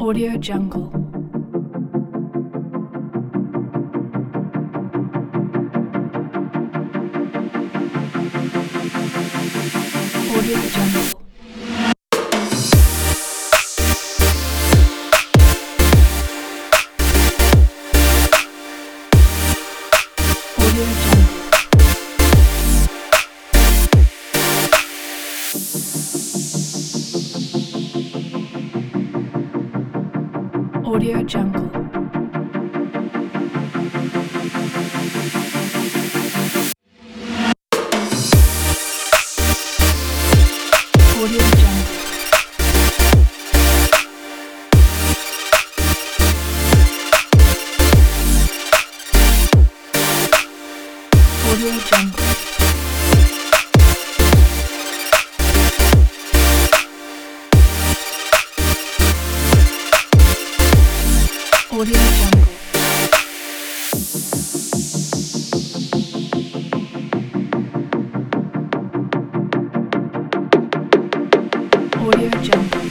Audio Jungle. Audio Jungle. Audio Jungle. Audio Jungle. Audio Jungle. Audio Jungle. Audio Jungle. Audio Jungle.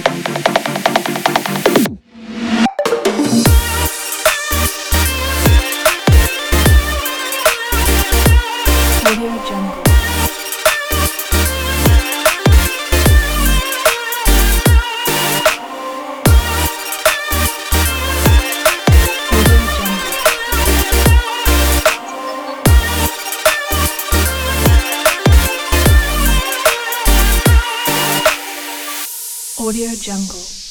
Audio Jungle. Audio Jungle.